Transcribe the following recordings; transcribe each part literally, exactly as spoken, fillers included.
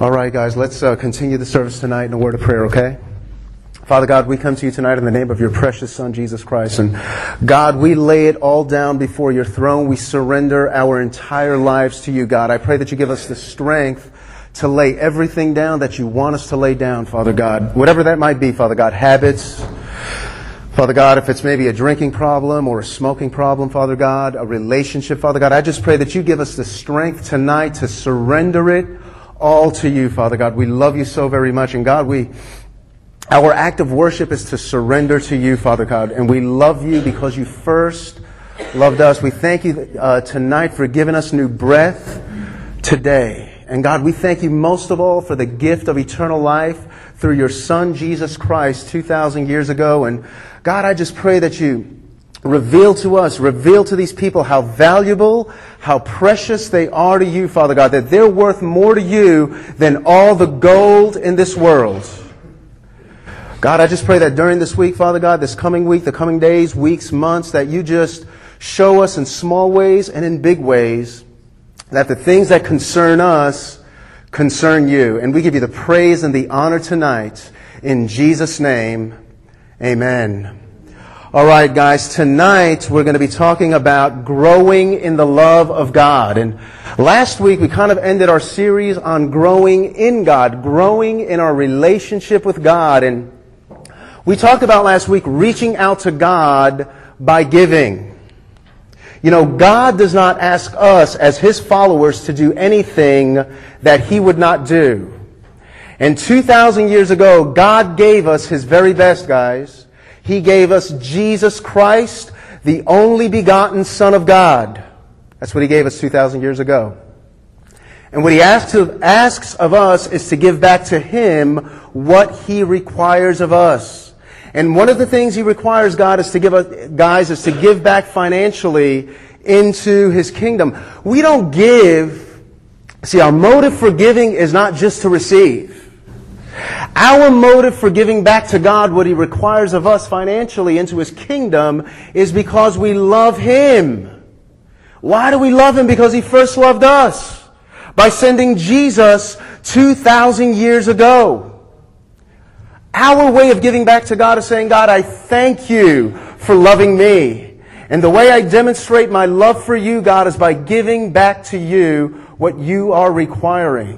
All right, guys, let's uh, continue the service tonight in a word of prayer, okay? Father God, we come to you tonight in the name of your precious Son, Jesus Christ. And God, we lay it all down before your throne. We surrender our entire lives to you, God. I pray that you give us the strength to lay everything down that you want us to lay down, Father God. Whatever that might be, Father God, habits. Father God, if it's maybe a drinking problem or a smoking problem, Father God, a relationship, Father God, I just pray that you give us the strength tonight to surrender it all to you, Father God. We love you so very much. And God, we, our act of worship is to surrender to you, Father God. And we love you because you first loved us. We thank you uh, tonight for giving us new breath today. And God, we thank you most of all for the gift of eternal life through your Son, Jesus Christ, two thousand years ago. And God, I just pray that you reveal to us, reveal to these people how valuable, how precious they are to you, Father God, that they're worth more to you than all the gold in this world. God, I just pray that during this week, Father God, this coming week, the coming days, weeks, months, that you just show us in small ways and in big ways that the things that concern us concern you. And we give you the praise and the honor tonight. In Jesus' name, amen. All right, guys, tonight we're going to be talking about growing in the love of God. And last week we kind of ended our series on growing in God, growing in our relationship with God. And we talked about last week reaching out to God by giving. You know, God does not ask us as His followers to do anything that He would not do. And two thousand years ago, God gave us His very best, guys. He gave us Jesus Christ, the only begotten Son of God. That's what He gave us two thousand years ago. And what He asks of, asks of us is to give back to Him what He requires of us. And one of the things He requires, God, is to give us, guys, is to give back financially into His kingdom. We don't give. See, our motive for giving is not just to receive. Our motive for giving back to God what He requires of us financially into His kingdom is because we love Him. Why do we love Him? Because He first loved us by sending Jesus two thousand years ago. Our way of giving back to God is saying, God, I thank you for loving me. And the way I demonstrate my love for you, God, is by giving back to you what you are requiring.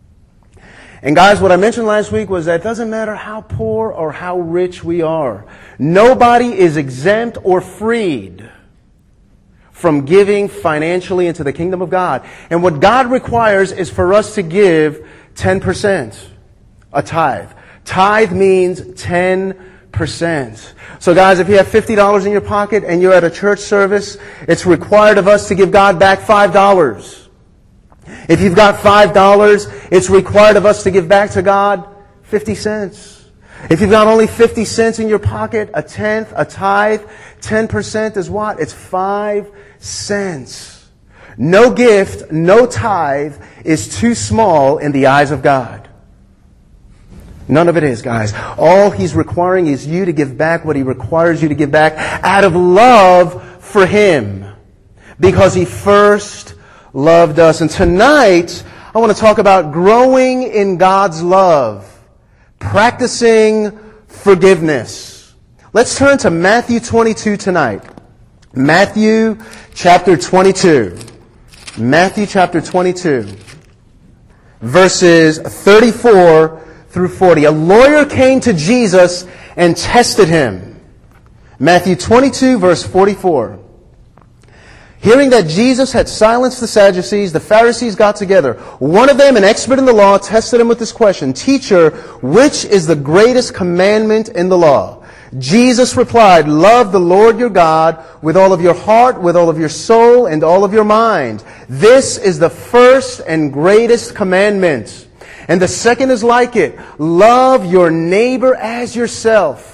And guys, what I mentioned last week was that it doesn't matter how poor or how rich we are. Nobody is exempt or freed from giving financially into the kingdom of God. And what God requires is for us to give ten percent, a tithe. Tithe means ten percent. So guys, if you have fifty dollars in your pocket and you're at a church service, it's required of us to give God back five dollars. If you've got five dollars, it's required of us to give back to God fifty cents. If you've got only fifty cents in your pocket, a tenth, a tithe, ten percent is what? It's five cents. No gift, no tithe is too small in the eyes of God. None of it is, guys. All He's requiring is you to give back what He requires you to give back out of love for Him. Because He first loved us. And tonight, I want to talk about growing in God's love. Practicing forgiveness. Let's turn to Matthew twenty-two tonight. Matthew chapter twenty-two. Matthew chapter twenty-two. Verses thirty-four through forty. A lawyer came to Jesus and tested Him. Matthew twenty-two, verse forty-four. Hearing that Jesus had silenced the Sadducees, the Pharisees got together. One of them, an expert in the law, tested Him with this question, Teacher, which is the greatest commandment in the law? Jesus replied, Love the Lord your God with all of your heart, with all of your soul, and all of your mind. This is the first and greatest commandment. And the second is like it. Love your neighbor as yourself.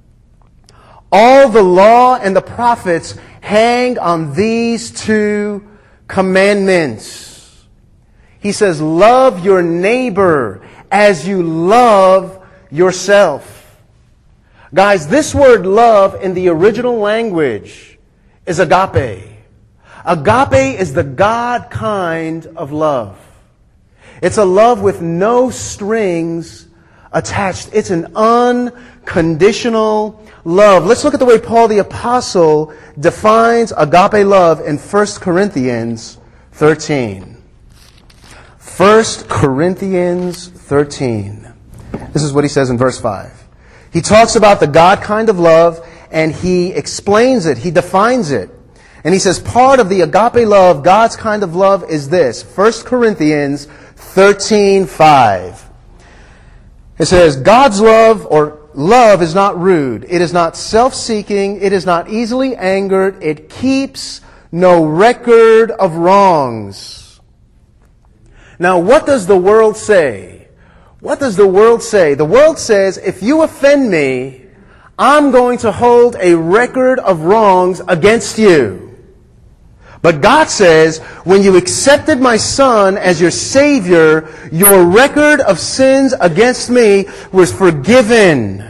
All the law and the prophets hang on these two commandments. He says, love your neighbor as you love yourself. Guys, this word love in the original language is agape. Agape is the God kind of love. It's a love with no strings attached. It's an unconditional love. Let's look at the way Paul the Apostle defines agape love in First Corinthians thirteen. First Corinthians thirteen. This is what he says in verse five. He talks about the God kind of love, and he explains it. He defines it. And he says part of the agape love, God's kind of love, is this. First Corinthians thirteen five. It says, God's love, or love, is not rude. It is not self-seeking. It is not easily angered. It keeps no record of wrongs. Now, what does the world say? What does the world say? The world says, if you offend me, I'm going to hold a record of wrongs against you. But God says, when you accepted my Son as your Savior, your record of sins against me was forgiven.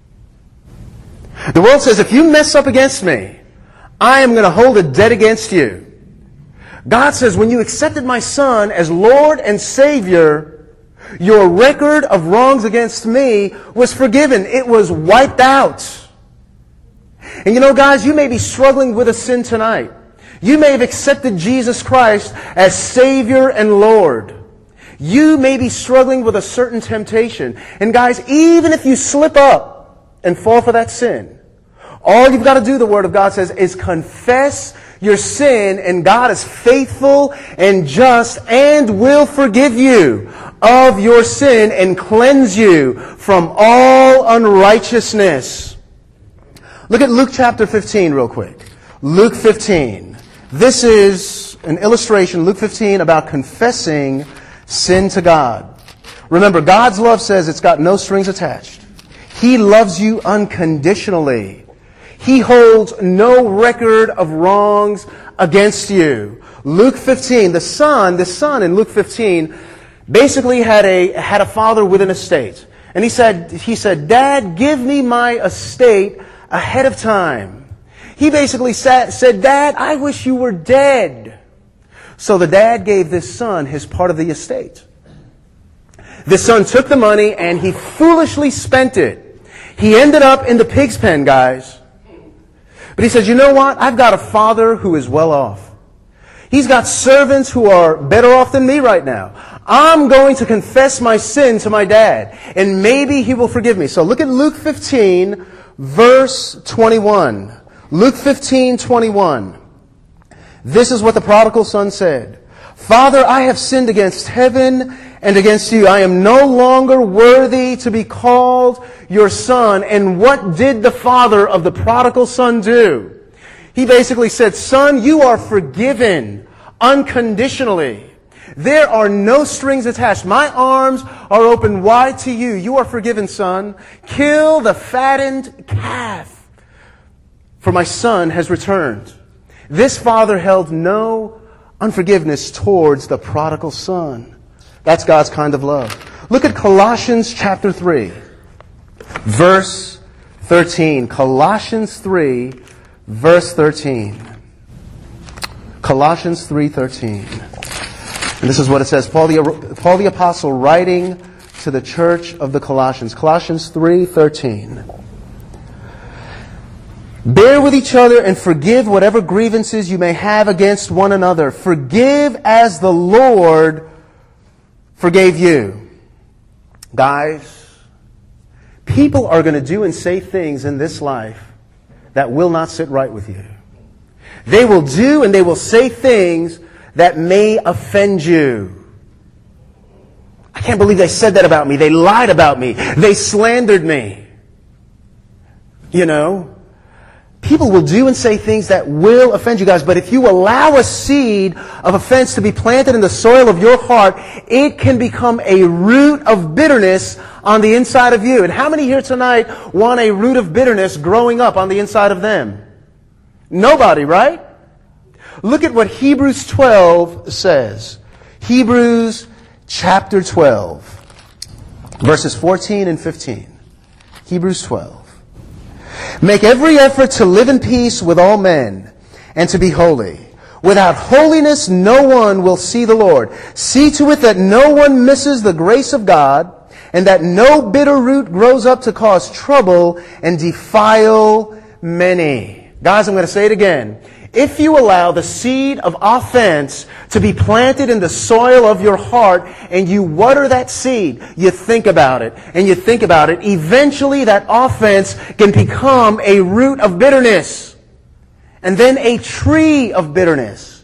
The world says, if you mess up against me, I am going to hold a debt against you. God says, when you accepted my Son as Lord and Savior, your record of wrongs against me was forgiven. It was wiped out. And you know, guys, you may be struggling with a sin tonight. You may have accepted Jesus Christ as Savior and Lord. You may be struggling with a certain temptation. And guys, even if you slip up and fall for that sin, all you've got to do, the Word of God says, is confess your sin, and God is faithful and just and will forgive you of your sin and cleanse you from all unrighteousness. Look at Luke chapter fifteen real quick. Luke fifteen. This is an illustration, Luke fifteen, about confessing sin to God. Remember, God's love says it's got no strings attached. He loves you unconditionally. He holds no record of wrongs against you. Luke fifteen, the son, the son in Luke fifteen basically had a had a father with an estate. And he said, he said, Dad, give me my estate ahead of time. He basically sat, said, Dad, I wish you were dead. So the dad gave this son his part of the estate. The son took the money and he foolishly spent it. He ended up in the pig's pen, guys. But he says, you know what? I've got a father who is well off. He's got servants who are better off than me right now. I'm going to confess my sin to my dad, and maybe he will forgive me. So look at Luke fifteen, verse twenty-one. Luke fifteen, twenty-one. This is what the prodigal son said. Father, I have sinned against heaven and against you. I am no longer worthy to be called your son. And what did the father of the prodigal son do? He basically said, son, you are forgiven unconditionally. There are no strings attached. My arms are open wide to you. You are forgiven, son. Kill the fattened calf, for my son has returned. This father held no unforgiveness towards the prodigal son. That's God's kind of love. Look at Colossians chapter three, verse thirteen. Colossians three, verse thirteen. Colossians three thirteen. And this is what it says. Paul the, Paul the Apostle writing to the church of the Colossians. Colossians three thirteen. Bear with each other and forgive whatever grievances you may have against one another. Forgive as the Lord forgave you. Guys, people are going to do and say things in this life that will not sit right with you. They will do and they will say things that may offend you. I can't believe they said that about me. They lied about me. They slandered me. You know? People will do and say things that will offend you guys, but if you allow a seed of offense to be planted in the soil of your heart, it can become a root of bitterness on the inside of you. And how many here tonight want a root of bitterness growing up on the inside of them? Nobody, right? Look at what Hebrews twelve says. Hebrews chapter twelve, verses fourteen and fifteen. Hebrews twelve. Make every effort to live in peace with all men and to be holy. Without holiness, no one will see the Lord. See to it that no one misses the grace of God, and that no bitter root grows up to cause trouble and defile many. Guys, I'm going to say it again. If you allow the seed of offense to be planted in the soil of your heart and you water that seed, you think about it and you think about it, eventually that offense can become a root of bitterness and then a tree of bitterness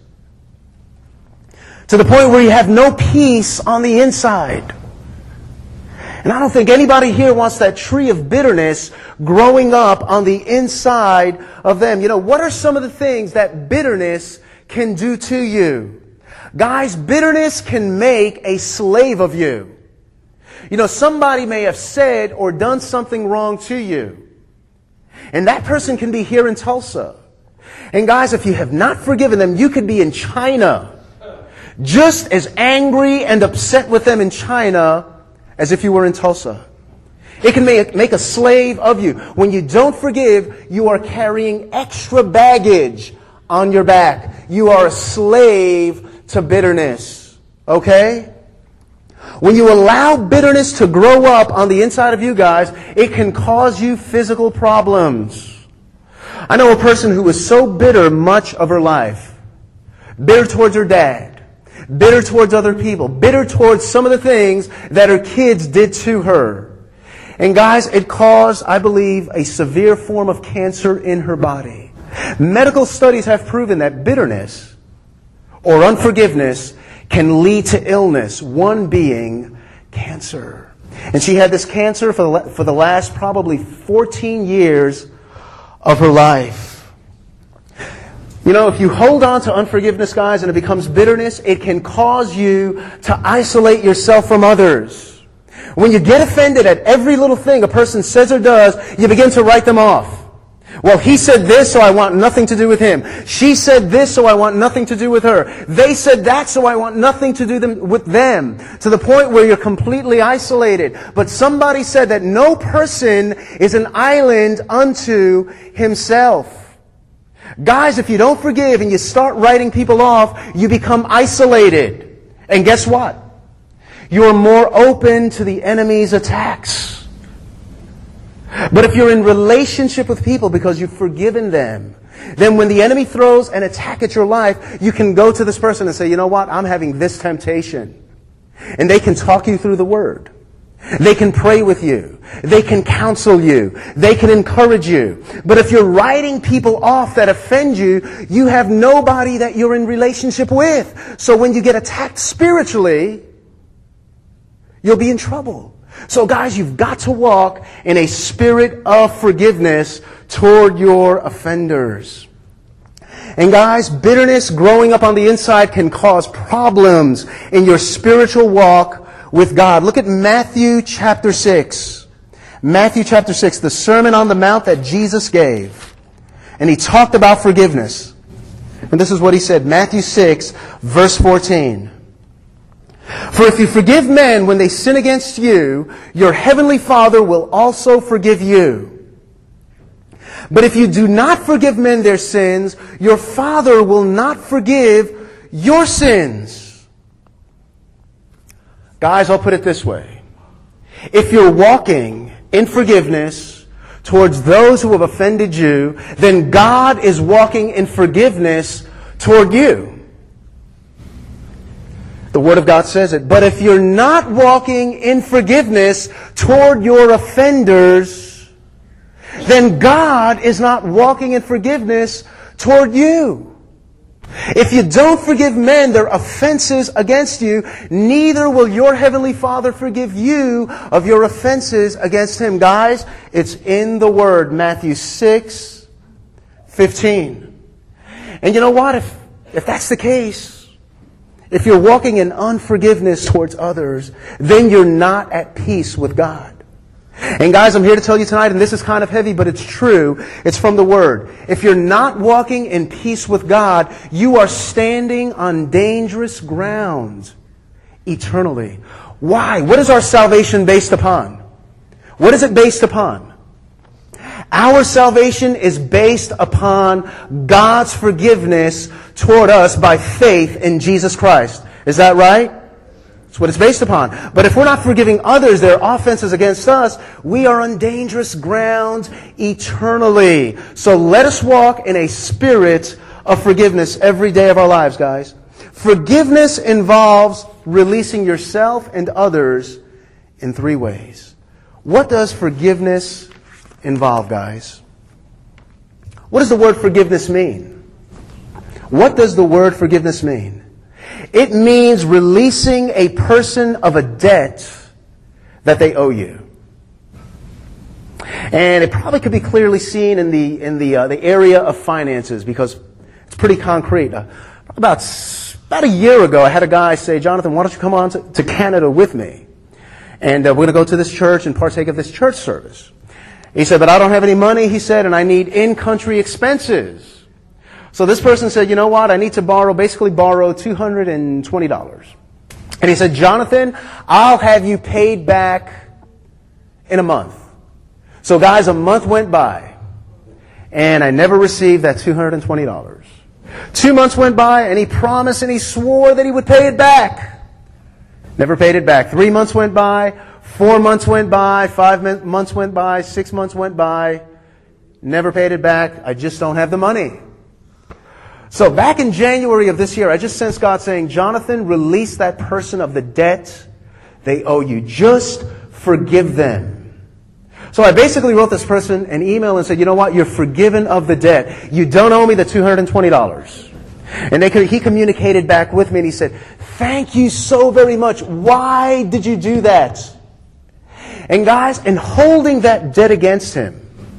to the point where you have no peace on the inside. And I don't think anybody here wants that tree of bitterness growing up on the inside of them. You know, what are some of the things that bitterness can do to you? Guys, bitterness can make a slave of you. You know, somebody may have said or done something wrong to you. And that person can be here in Tulsa. And guys, if you have not forgiven them, you could be in China, just as angry and upset with them in China as if you were in Tulsa. It can make, make a slave of you. When you don't forgive, you are carrying extra baggage on your back. You are a slave to bitterness. Okay? When you allow bitterness to grow up on the inside of you guys, it can cause you physical problems. I know a person who was so bitter much of her life. Bitter towards her dad. Bitter towards other people. Bitter towards some of the things that her kids did to her. And guys, it caused, I believe, a severe form of cancer in her body. Medical studies have proven that bitterness or unforgiveness can lead to illness, one being cancer. And she had this cancer for the, for the last probably fourteen years of her life. You know, if you hold on to unforgiveness, guys, and it becomes bitterness, it can cause you to isolate yourself from others. When you get offended at every little thing a person says or does, you begin to write them off. Well, he said this, so I want nothing to do with him. She said this, so I want nothing to do with her. They said that, so I want nothing to do them, with them. To the point where you're completely isolated. But somebody said that no person is an island unto himself. Guys, if you don't forgive and you start writing people off, you become isolated. And guess what? You're more open to the enemy's attacks. But if you're in relationship with people because you've forgiven them, then when the enemy throws an attack at your life, you can go to this person and say, you know what? I'm having this temptation. And they can talk you through the Word. They can pray with you. They can counsel you. They can encourage you. But if you're writing people off that offend you, you have nobody that you're in relationship with. So when you get attacked spiritually, you'll be in trouble. So guys, you've got to walk in a spirit of forgiveness toward your offenders. And guys, bitterness growing up on the inside can cause problems in your spiritual walk with God. Look at Matthew chapter six. Matthew chapter six, the Sermon on the Mount that Jesus gave. And He talked about forgiveness. And this is what He said, Matthew six, verse fourteen. For if you forgive men when they sin against you, your heavenly Father will also forgive you. But if you do not forgive men their sins, your Father will not forgive your sins. Guys, I'll put it this way. If you're walking in forgiveness towards those who have offended you, then God is walking in forgiveness toward you. The Word of God says it. But if you're not walking in forgiveness toward your offenders, then God is not walking in forgiveness toward you. If you don't forgive men their offenses against you, neither will your heavenly Father forgive you of your offenses against Him. Guys, it's in the Word, Matthew six, fifteen. And you know what? If, if that's the case, if you're walking in unforgiveness towards others, then you're not at peace with God. And guys, I'm here to tell you tonight, and this is kind of heavy, but it's true. It's from the Word. If you're not walking in peace with God, you are standing on dangerous ground eternally. Why? What is our salvation based upon? What is it based upon? Our salvation is based upon God's forgiveness toward us by faith in Jesus Christ. Is that right? That's what it's based upon. But if we're not forgiving others their offenses against us, we are on dangerous ground eternally. So let us walk in a spirit of forgiveness every day of our lives, guys. Forgiveness involves releasing yourself and others in three ways. What does forgiveness involve, guys? What does the word forgiveness mean? What does the word forgiveness mean? It means releasing a person of a debt that they owe you. And it probably could be clearly seen in the in the uh, the area of finances because it's pretty concrete. Uh, about about a year ago, I had a guy say, "Jonathan, why don't you come on to, to Canada with me? And uh, we're going to go to this church and partake of this church service." He said, "But I don't have any money," he said, "and I need in-country expenses." So this person said, "You know what? I need to borrow, basically borrow two hundred twenty dollars. And he said, "Jonathan, I'll have you paid back in a month." So guys, a month went by, and I never received that two hundred twenty dollars. Two months went by, and he promised and he swore that he would pay it back. Never paid it back. Three months went by, four months went by, five months went by, six months went by. Never paid it back. I just don't have the money. So back in January of this year, I just sensed God saying, "Jonathan, release that person of the debt they owe you. Just forgive them." So I basically wrote this person an email and said, "You know what? You're forgiven of the debt. You don't owe me the two hundred twenty dollars. And they, he communicated back with me and he said, "Thank you so very much. Why did you do that?" And guys, in holding that debt against him,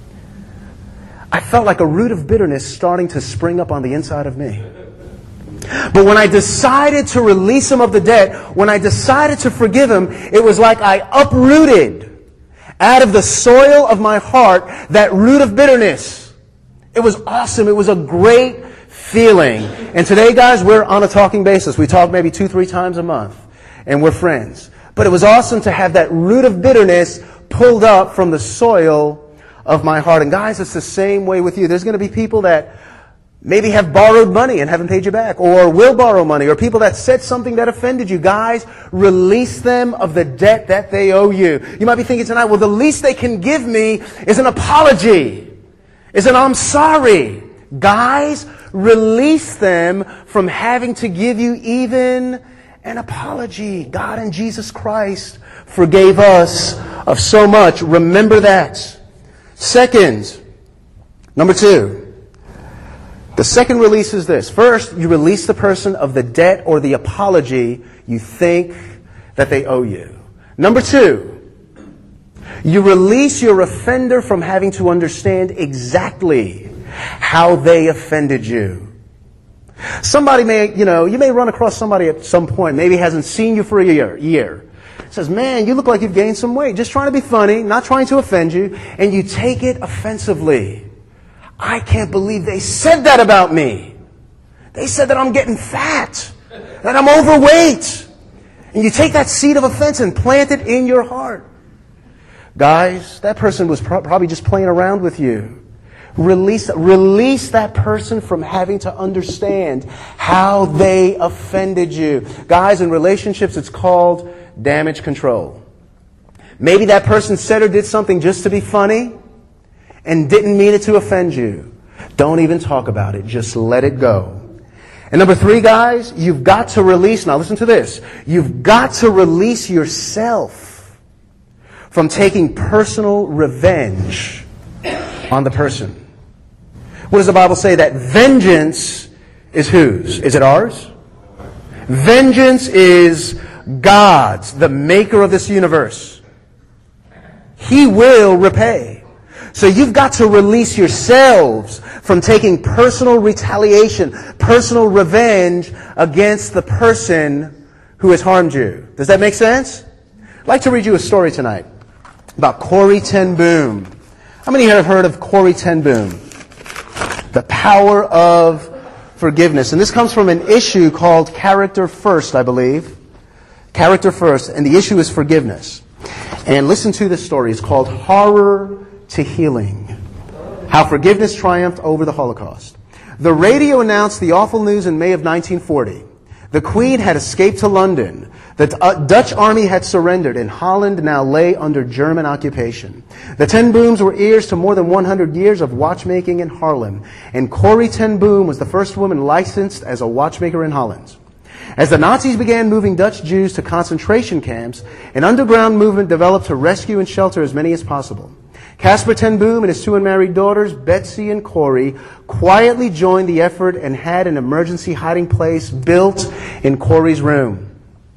I felt like a root of bitterness starting to spring up on the inside of me. But when I decided to release him of the debt, when I decided to forgive him, it was like I uprooted out of the soil of my heart that root of bitterness. It was awesome. It was a great feeling. And today, guys, we're on a talking basis. We talk maybe two, three times a month. And we're friends. But it was awesome to have that root of bitterness pulled up from the soil of my heart. And guys, it's the same way with you. There's going to be people that maybe have borrowed money and haven't paid you back, or will borrow money, or people that said something that offended you. Guys, release them of the debt that they owe you. You might be thinking tonight, well, the least they can give me is an apology, is an "I'm sorry." Guys, release them from having to give you even an apology. God and Jesus Christ forgave us of so much. Remember that. Second, number two, the second release is this. First, you release the person of the debt or the apology you think that they owe you. Number two, you release your offender from having to understand exactly how they offended you. Somebody may, you know, you may run across somebody at some point, maybe hasn't seen you for a year, year. Says, "Man, you look like you've gained some weight." Just trying to be funny, not trying to offend you, and you take it offensively. "I can't believe they said that about me. They said that I'm getting fat, that I'm overweight." And you take that seed of offense and plant it in your heart. Guys, that person was pro- probably just playing around with you. Release, release that person from having to understand how they offended you. Guys, in relationships, it's called damage control. Maybe that person said or did something just to be funny and didn't mean it to offend you. Don't even talk about it. Just let it go. And number three, guys, you've got to release, now listen to this, you've got to release yourself from taking personal revenge on the person. What does the Bible say? That vengeance is whose? Is it ours? Vengeance is God's, the maker of this universe. He will repay. So you've got to release yourselves from taking personal retaliation, personal revenge against the person who has harmed you. Does that make sense? I'd like to read you a story tonight about Corrie ten Boom. How many here have heard of Corrie ten Boom? The power of forgiveness. And this comes from an issue called Character First, I believe. Character First. And the issue is forgiveness. And listen to this story. It's called Horror to Healing. How forgiveness triumphed over the Holocaust. The radio announced the awful news in May of nineteen forty. The Queen had escaped to London. The Dutch army had surrendered, and Holland now lay under German occupation. The Ten Booms were heirs to more than one hundred years of watchmaking in Haarlem, and Corrie ten Boom was the first woman licensed as a watchmaker in Holland. As the Nazis began moving Dutch Jews to concentration camps, an underground movement developed to rescue and shelter as many as possible. Caspar ten Boom and his two unmarried daughters, Betsy and Corrie, quietly joined the effort and had an emergency hiding place built in Corrie's room.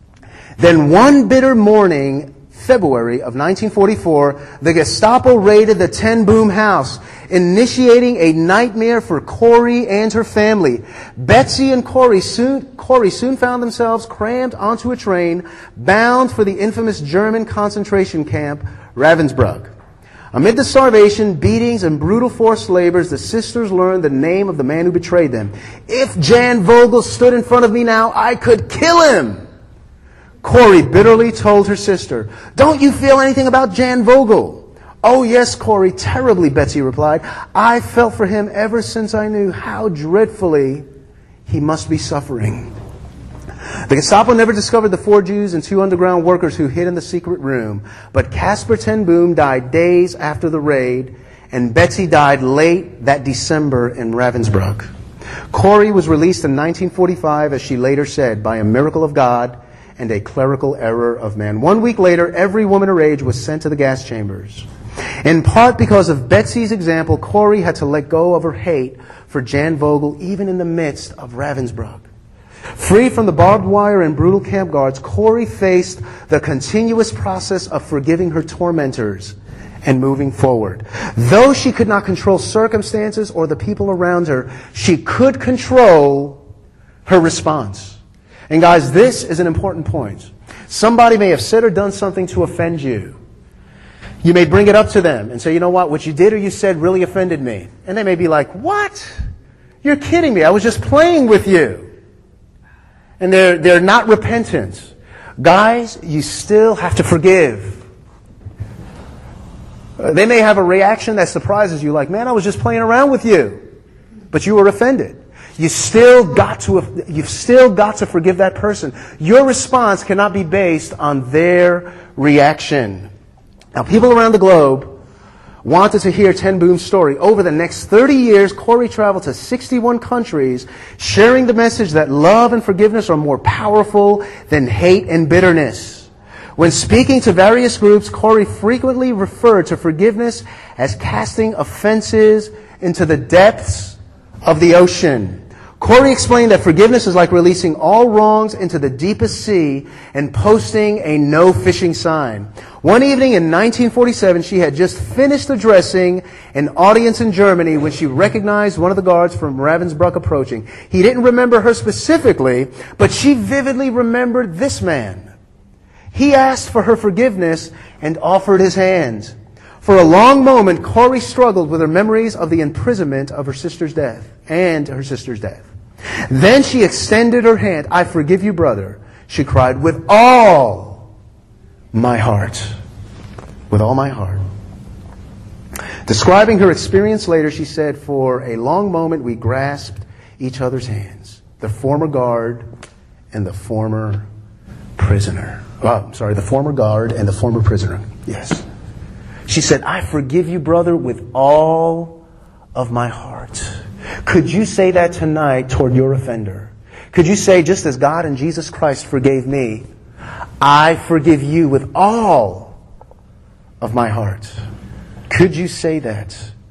Then one bitter morning, February of nineteen forty-four, the Gestapo raided the Ten Boom house, initiating a nightmare for Corrie and her family. Betsy and Corrie soon, Corrie soon found themselves crammed onto a train, bound for the infamous German concentration camp, Ravensbrück. Amid the starvation, beatings, and brutal forced labors, the sisters learned the name of the man who betrayed them. If Jan Vogel stood in front of me now, I could kill him. Corrie bitterly told her sister, "Don't you feel anything about Jan Vogel?" "Oh yes, Corrie, terribly," Betsy replied. "I felt for him ever since I knew how dreadfully he must be suffering." The Gestapo never discovered the four Jews and two underground workers who hid in the secret room, but Caspar ten Boom died days after the raid, and Betsy died late that December in Ravensbrück. Corrie was released in nineteen forty-five, as she later said, by a miracle of God and a clerical error of man. One week later, every woman her age was sent to the gas chambers. In part because of Betsy's example, Corrie had to let go of her hate for Jan Vogel even in the midst of Ravensbrück. Free from the barbed wire and brutal camp guards, Corrie faced the continuous process of forgiving her tormentors and moving forward. Though she could not control circumstances or the people around her, she could control her response. And guys, this is an important point. Somebody may have said or done something to offend you. You may bring it up to them and say, "You know what, what you did or you said really offended me." And they may be like, "What? You're kidding me. I was just playing with you." And they're, they're not repentant. Guys, you still have to forgive. Uh, they may have a reaction that surprises you, like, "Man, I was just playing around with you." But you were offended. You still got to, you've still got to forgive that person. Your response cannot be based on their reaction. Now, people around the globe wanted to hear Ten Boom's story. Over the next thirty years, Corrie traveled to sixty-one countries, sharing the message that love and forgiveness are more powerful than hate and bitterness. When speaking to various groups, Corrie frequently referred to forgiveness as casting offenses into the depths of the ocean. Corrie explained that forgiveness is like releasing all wrongs into the deepest sea and posting a no fishing sign. One evening in nineteen forty-seven, she had just finished addressing an audience in Germany when she recognized one of the guards from Ravensbrück approaching. He didn't remember her specifically, but she vividly remembered this man. He asked for her forgiveness and offered his hand. For a long moment, Corrie struggled with her memories of the imprisonment of her sister's death and her sister's death. Then she extended her hand. "I forgive you, brother," she cried, "with all my heart." With all my heart. Describing her experience later, she said, "For a long moment we grasped each other's hands, the former guard and the former prisoner." Oh, I'm sorry, the former guard and the former prisoner. Yes. She said, "I forgive you, brother, with all of my heart." Could you say that tonight toward your offender? Could you say, just as God and Jesus Christ forgave me, I forgive you with all of my heart? Could you say that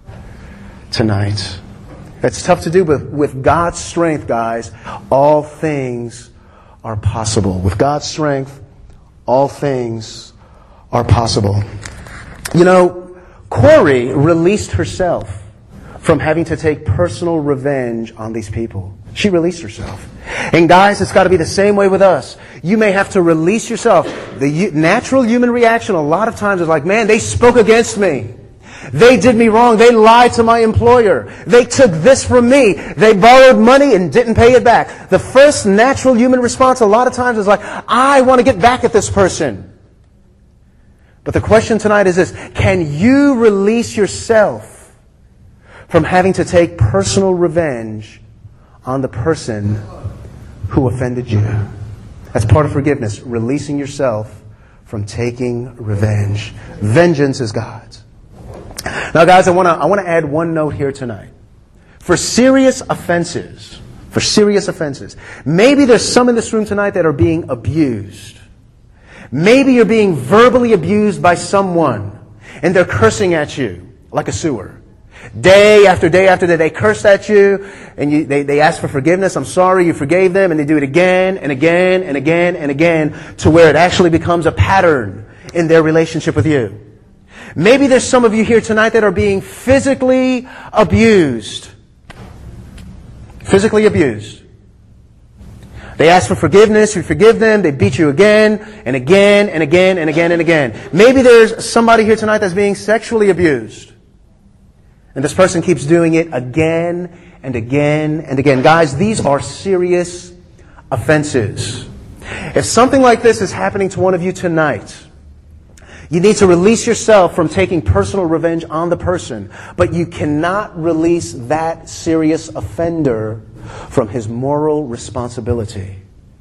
tonight? It's tough to do, but with God's strength, guys, all things are possible. With God's strength, all things are possible. You know, Corrie released herself from having to take personal revenge on these people. She released herself. And guys, it's got to be the same way with us. You may have to release yourself. The natural human reaction a lot of times is like, "Man, they spoke against me. They did me wrong. They lied to my employer. They took this from me. They borrowed money and didn't pay it back." The first natural human response a lot of times is like, "I want to get back at this person." But the question tonight is this: can you release yourself from having to take personal revenge on the person who offended you. That's part of forgiveness, releasing yourself from taking revenge. Vengeance is God's. Now, guys, I want to I want to add one note here tonight. For serious offenses, for serious offenses, maybe there's some in this room tonight that are being abused. Maybe you're being verbally abused by someone, and they're cursing at you like a sewer. Day after day after day, they curse at you, and you, they, they ask for forgiveness. I'm sorry, you forgave them, and they do it again and again and again and again to where it actually becomes a pattern in their relationship with you. Maybe there's some of you here tonight that are being physically abused. Physically abused. They ask for forgiveness, you forgive them, they beat you again and again and again and again and again. Maybe there's somebody here tonight that's being sexually abused. And this person keeps doing it again and again and again. Guys, these are serious offenses. If something like this is happening to one of you tonight, you need to release yourself from taking personal revenge on the person, but you cannot release that serious offender from his moral responsibility.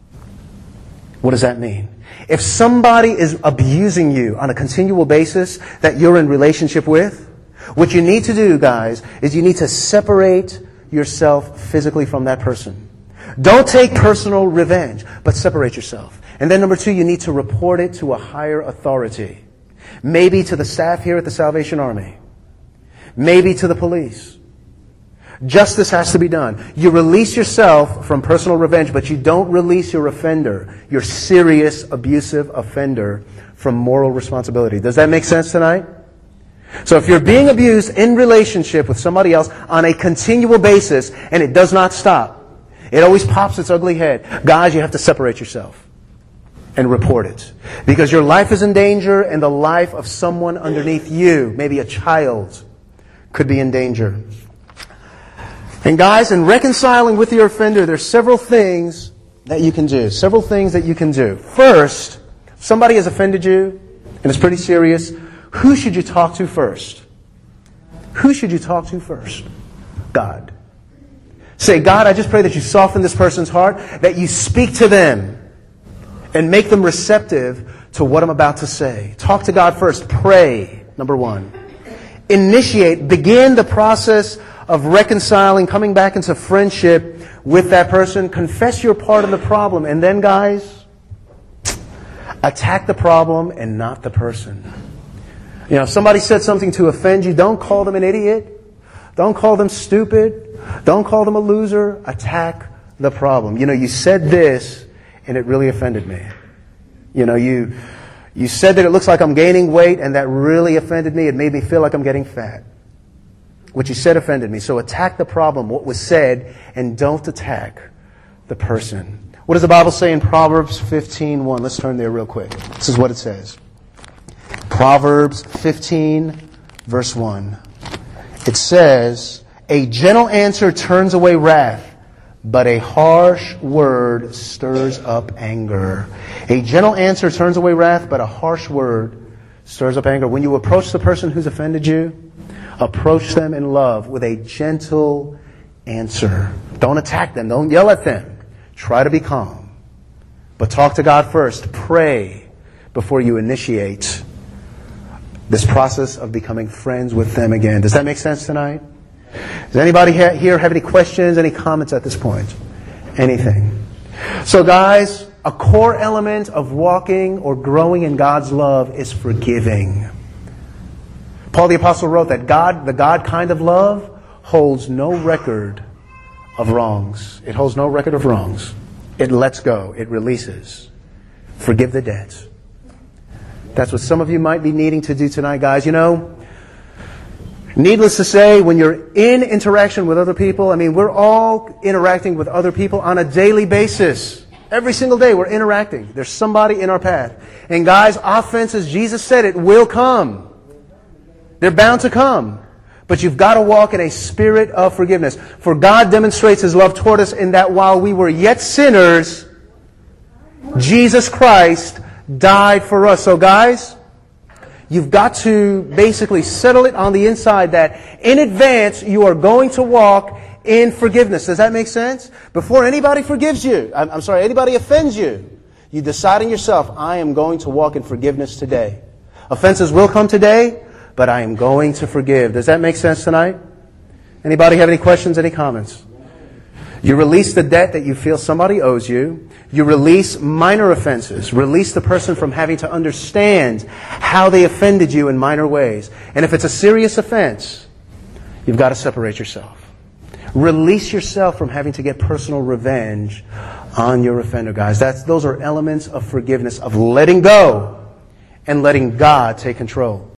What does that mean? If somebody is abusing you on a continual basis that you're in relationship with, what you need to do, guys, is you need to separate yourself physically from that person. Don't take personal revenge, but separate yourself. And then number two, you need to report it to a higher authority. Maybe to the staff here at the Salvation Army. Maybe to the police. Justice has to be done. You release yourself from personal revenge, but you don't release your offender, your serious abusive offender, from moral responsibility. Does that make sense tonight? So if you're being abused in relationship with somebody else on a continual basis and it does not stop, it always pops its ugly head, guys, you have to separate yourself and report it. Because your life is in danger and the life of someone underneath you, maybe a child, could be in danger. And guys, in reconciling with your offender, there's several things that you can do. Several things that you can do. First, if somebody has offended you, and it's pretty serious, who should you talk to first? Who should you talk to first? God. Say, God, I just pray that you soften this person's heart, that you speak to them and make them receptive to what I'm about to say. Talk to God first. Pray, number one. Initiate, begin the process of reconciling, coming back into friendship with that person. Confess your part of the problem. And then, guys, attack the problem and not the person. You know, if somebody said something to offend you, don't call them an idiot. Don't call them stupid. Don't call them a loser. Attack the problem. You know, you said this and it really offended me. You know, you you said that it looks like I'm gaining weight and that really offended me. It made me feel like I'm getting fat. What you said offended me. So attack the problem, what was said, and don't attack the person. What does the Bible say in Proverbs fifteen one? Let's turn there real quick. This is what it says. Proverbs fifteen, verse one. It says, a gentle answer turns away wrath, but a harsh word stirs up anger. A gentle answer turns away wrath, but a harsh word stirs up anger. When you approach the person who's offended you, approach them in love with a gentle answer. Don't attack them. Don't yell at them. Try to be calm. But talk to God first. Pray before you initiate this process of becoming friends with them again. Does that make sense tonight? Does anybody here have any questions, any comments at this point? Anything? So guys, a core element of walking or growing in God's love is forgiving. Paul the Apostle wrote that God, the God kind of love, holds no record of wrongs. It holds no record of wrongs. It lets go. It releases. Forgive the debt. That's what some of you might be needing to do tonight, guys. You know, needless to say, when you're in interaction with other people, I mean, we're all interacting with other people on a daily basis. Every single day we're interacting. There's somebody in our path. And guys, offenses, Jesus said it, will come. They're bound to come. But you've got to walk in a spirit of forgiveness. For God demonstrates His love toward us in that while we were yet sinners, Jesus Christ died for us. So guys, You've got to basically settle it on the inside that in advance you are going to walk in forgiveness. Does that make sense? Before anybody forgives you, I'm, I'm sorry, anybody offends you, you decide in yourself, I am going to walk in forgiveness today. Offenses will come today, but I am going to forgive. Does that make sense tonight? Anybody have any questions, any comments? You release the debt that you feel somebody owes you. You release minor offenses. Release the person from having to understand how they offended you in minor ways. And if it's a serious offense, you've got to separate yourself. Release yourself from having to get personal revenge on your offender, guys. That's, those are elements of forgiveness, of letting go and letting God take control.